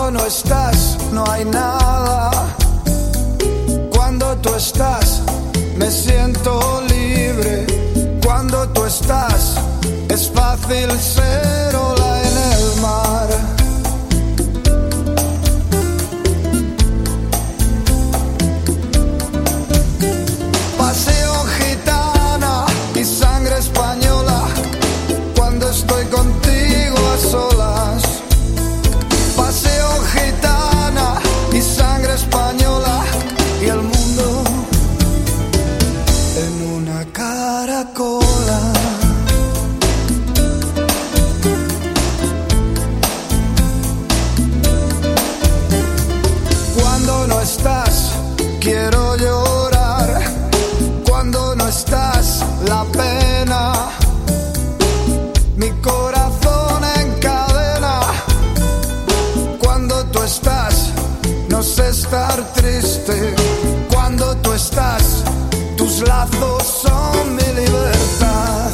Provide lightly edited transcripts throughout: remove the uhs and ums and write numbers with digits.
Cuando no estás, no hay nada. Cuando tú estás, me siento libre. Cuando tú estás, es fácil ser ola en el mar. Paseo gitana y sangre española. Cuando estoy contigo a solas. Paseo gitana y sangre española. Y el mundo en una caracola. Cuando no estás, quiero llorar. Cuando no estás, la pena. Mi corazón encadena. Cuando tú estás, no sé estar triste. Cuando tú estás, tus lazos son mi libertad.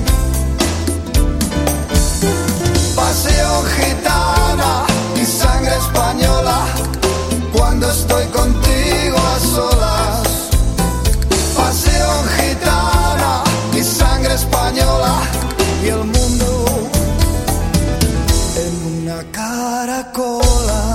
Paseo gitana y sangre española. Cuando estoy contigo a solas. Paseo gitana y sangre española. Y el mundo en una caracola.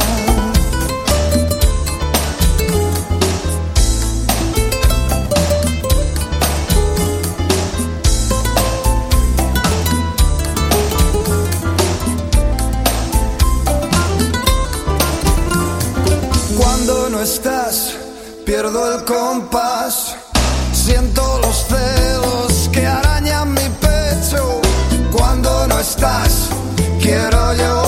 Cuando no estás, pierdo el compás. Siento los celos que arañan mi pecho. Cuando no estás, quiero llorar.